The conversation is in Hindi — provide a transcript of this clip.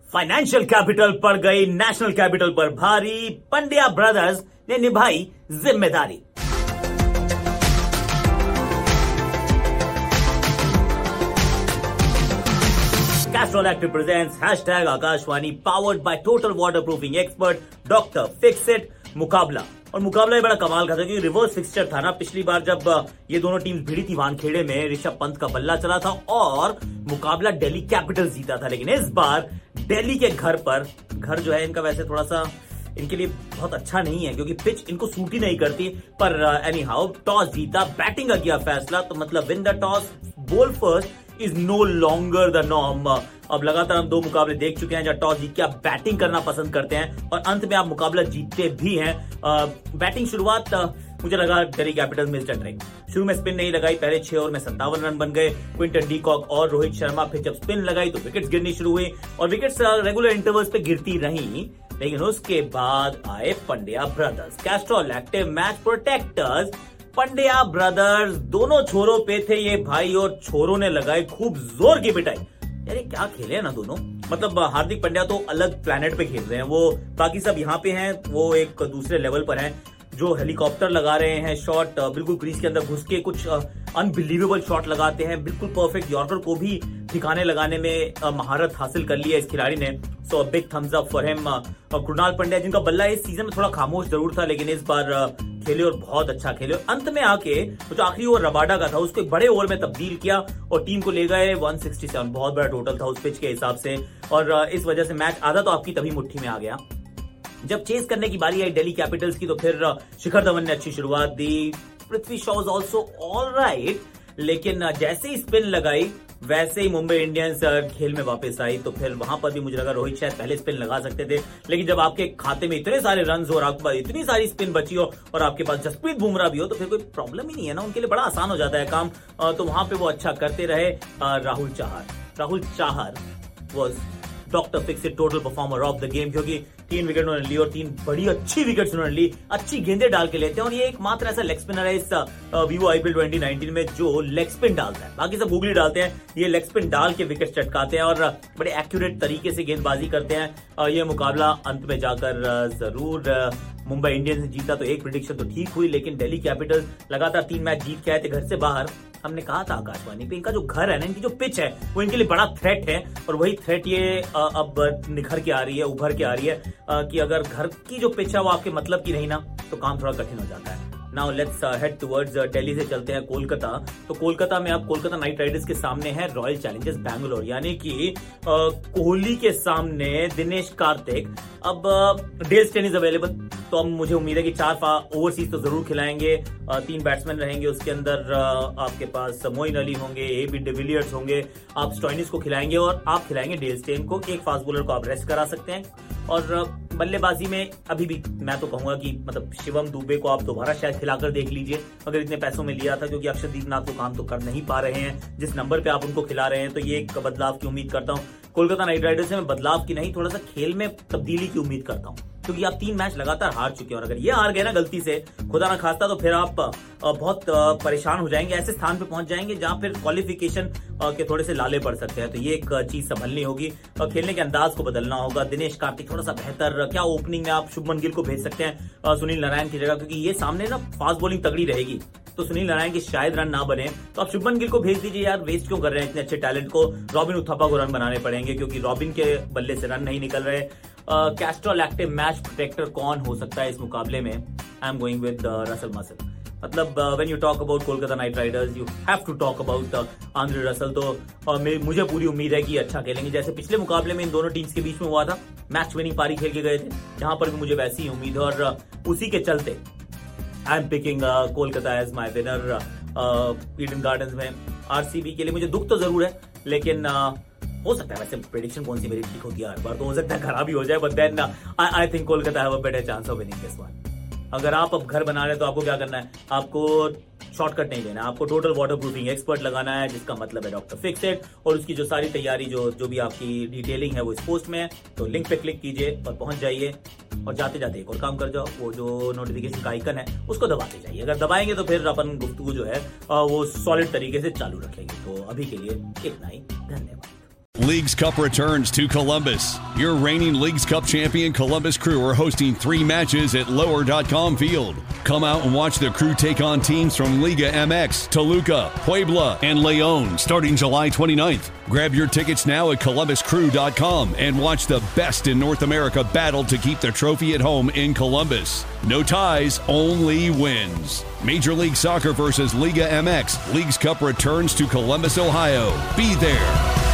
फाइनेंशियल कैपिटल पड़ गई नेशनल कैपिटल पर भारी, पंड्या ब्रदर्स ने निभाई जिम्मेदारी। Castrol active presents #Akashvani powered by total water proofing expert doctor Fixit मुकाबला। और मुकाबला ये बड़ा कमाल का था क्योंकि रिवर्स फिक्सचर था ना। पिछली बार जब ये दोनों टीम भिड़ी थी वानखेड़े में, ऋषभ पंत का बल्ला चला था और मुकाबला दिल्ली कैपिटल्स जीता था। लेकिन इस बार दिल्ली के घर जो है इनका वैसे थोड़ा सा इनके लिए बहुत अच्छा नहीं है क्योंकि पिच इनको सूट ही नहीं करती। पर एनी हाउ टॉस जीता, बैटिंग का किया फैसला, तो मतलब win the toss bowl first is no longer the norm. अब लगातार हम 2 मुकाबले देख चुके हैं जहां टॉस जीत के आप बैटिंग करना पसंद करते हैं और अंत में आप मुकाबला जीतते भी हैं। बैटिंग शुरुआत मुझे लगा दिल्ली कैपिटल्स में ट्रेंड। शुरू में स्पिन नहीं लगाई, पहले 6 ओवर में 57 रन बन गए। क्विंटन डी कॉक और रोहित शर्मा फिर जब स्पिन लगाई तो विकेट्स गिरनी शुरू हुई और विकेट्स रेगुलर इंटरवल्स पे गिरती रही। लेकिन उसके बाद आए Pandya brothers, Castrol active match protectors. Pandya brothers दोनों छोरों पे थे ये भाई और छोरों ने लगाई खूब जोर की पिटाई। यार क्या खेले हैं ना दोनों। मतलब हार्दिक पांड्या तो अलग प्लेनेट पे खेल रहे हैं, वो बाकी सब यहाँ पे हैं, वो एक दूसरे लेवल पर हैं। जो हेलीकॉप्टर लगा रहे हैं शॉट, बिल्कुल क्रीज के अंदर घुस के कुछ अनबिलीवेबल शॉट लगाते हैं, बिल्कुल परफेक्ट। यॉर्कर को भी ठिकाने लगाने में महारत हासिल कर ली है इस खिलाड़ी ने। So big thumbs up for him. Krunal Pandya जिनका बल्ला इस सीजन में थोड़ा खामोश जरूर था लेकिन इस बार खेले और बहुत अच्छा खेले। अंत में आके जो आखिरी ओवर रबाडा का था उसको एक बड़े ओवर में तब्दील किया और टीम को ले गए 167। बहुत बड़ा टोटल था उस पिच के हिसाब से और इस वजह से मैच आधा तो आपकी तभी मुट्ठी में आ गया। जब चेस करने की बारी आई दिल्ली कैपिटल्स की तो फिर शिखर धवन ने अच्छी शुरुआत दी। Prithvi Shaw was also alright, लेकिन जैसे ही स्पिन लगाई वैसे ही मुंबई इंडियंस खेल में वापस आई। तो फिर वहां पर भी मुझे लगा रोहित शायद पहले स्पिन लगा सकते थे, लेकिन जब आपके खाते में इतने सारे रन हो और आपके पास इतनी सारी स्पिन बची हो और आपके पास जसप्रीत बुमराह भी हो तो फिर कोई प्रॉब्लम ही नहीं है ना, उनके लिए बड़ा आसान हो जाता है काम। तो वहां पे वो अच्छा करते रहे। Rahul Chahar was doctor Fixit total performer of the game क्योंकि 3 विकेट उन्होंने ली और 3 बड़ी अच्छी विकेट्स उन्होंने ली। अच्छी गेंदें डाल के लेते हैं और ये एकमात्र ऐसा लेग स्पिनर है इस वीवो आईपीएल 2019 में जो लेग स्पिन डालता है। बाकी सब गूगली डालते हैं, ये लेग स्पिन डाल के विकेट चटकाते हैं और बड़े एक्यूरेट तरीके से गेंदबाजी करते हैं। ये मुकाबला अंत में जाकर जरूर मुंबई इंडियंस ने जीता तो एक प्रेडिक्शन तो ठीक हुई, लेकिन दिल्ली कैपिटल्स लगातार 3 मैच जीत के आए थे घर से बाहर। हमने कहा था आकाशवाणी पे इनका जो घर है ना, इनकी जो पिच है वो इनके लिए बड़ा थ्रेट है और वही थ्रेट ये अब निखर के आ रही है, उभर के आ रही है कि अगर घर की जो पिच है वो आपके मतलब की नहीं ना तो काम थोड़ा कठिन हो जाता है। Now let's head towards Delhi से चलते हैं कोलकाता। तो कोलकाता में अब कोलकाता नाइट राइडर्स के सामने है रॉयल चैलेंजर्स बैंगलोर, यानी कि कोहली के सामने दिनेश कार्तिक। अब डेल स्टेन इज अवेलेबल तो अब मुझे उम्मीद है कि 4 ओवरसीज तो जरूर खिलाएंगे। 3 बैट्समैन रहेंगे, उसके अंदर आपके पास मोइन अली होंगे, एबी डिविलियर्स होंगे, आप स्टॉइनिस को खिलाएंगे और आप खिलाएंगे डेल स्टेन को। एक फास्ट बॉलर को आप रेस्ट करा सकते हैं और बल्लेबाजी में अभी भी मैं तो कहूंगा कि मतलब शिवम दुबे को आप दोबारा शायद खिलाकर देख लीजिए अगर इतने पैसों में लिया था, क्योंकि अक्षरदीप नाथ तो काम तो कर नहीं पा रहे हैं जिस नंबर पे आप उनको खिला रहे हैं। तो ये एक बदलाव की उम्मीद करता हूं कोलकाता नाइट राइडर्स से। मैं बदलाव की नहीं, थोड़ा सा खेल में तब्दीली की उम्मीद करता हूं क्योंकि आप 3 मैच लगातार हार चुके हैं और अगर ये हार गए ना गलती से, खुदा ना खास्ता, तो फिर आप बहुत परेशान हो जाएंगे। ऐसे स्थान पे पहुंच जाएंगे जहां फिर क्वालिफिकेशन के थोड़े से लाले पड़ सकते हैं। तो ये एक चीज संभलनी होगी और खेलने के अंदाज को बदलना होगा। दिनेश कार्तिक थोड़ा सा बेहतर, क्या ओपनिंग में आप शुभमन गिल को भेज सकते हैं सुनील नारायण की जगह, क्योंकि ये सामने ना फास्ट बॉलिंग तगड़ी रहेगी तो सुनील नारायण की शायद रन ना बने तो आप शुभमन गिल को भेज दीजिए। यार वेस्ट क्यों कर रहे हैं इतने अच्छे टैलेंट को। रॉबिन उथप्पा को रन बनाने पड़ेंगे क्योंकि रॉबिन के बल्ले से रन नहीं निकल रहे। कैस्ट्रॉल एक्टिव मैच प्रोटेक्टर कौन हो सकता है इस मुकाबले में? I am going with Russell muscle. मतलब when you talk about Kolkata knight riders you have to talk about Andre Russell. तो मुझे पूरी उम्मीद है कि अच्छा खेलेंगे जैसे पिछले मुकाबले में इन दोनों टीम्स के बीच में हुआ था, मैच विनिंग पारी खेल के गए थे, जहां पर भी मुझे वैसी ही उम्मीद है और उसी के चलते I am picking Kolkata as my winner. Eden Gardens में आरसीबी के लिए मुझे दुख तो जरूर है, लेकिन हो सकता है, वैसे प्रेडिक्शन कौन सी मेरी ठीक होती है हर बार, तो हो सकता है खराब ही हो जाए, but then I think Kolkata have a better chance of winning this one. अगर आप अब घर बना रहे हैं तो आपको क्या करना है, आपको शॉर्टकट नहीं लेना, आपको टोटल वाटर प्रूफिंग एक्सपर्ट लगाना है जिसका मतलब है डॉक्टर फिक्सिट, और उसकी जो सारी तैयारी जो भी आपकी डिटेलिंग है वो इस पोस्ट में है। तो लिंक पे क्लिक कीजिए और पहुंच जाइए और जाते जाते एक और काम कर जाओ, वो जो नोटिफिकेशन का आइकन है उसको दबाते जाइए। अगर दबाएंगे तो फिर अपन गुफ्तगू जो है वो सॉलिड तरीके से चालू रखेंगे। तो अभी के लिए इतना ही, धन्यवाद। Leagues Cup returns to Columbus. Your reigning Leagues Cup champion Columbus Crew are hosting 3 matches at Lower.com Field. Come out and watch the Crew take on teams from Liga MX, Toluca, Puebla, and León starting July 29th. Grab your tickets now at ColumbusCrew.com and watch the best in North America battle to keep the trophy at home in Columbus. No ties, only wins. Major League Soccer versus Liga MX. Leagues Cup returns to Columbus, Ohio. Be there.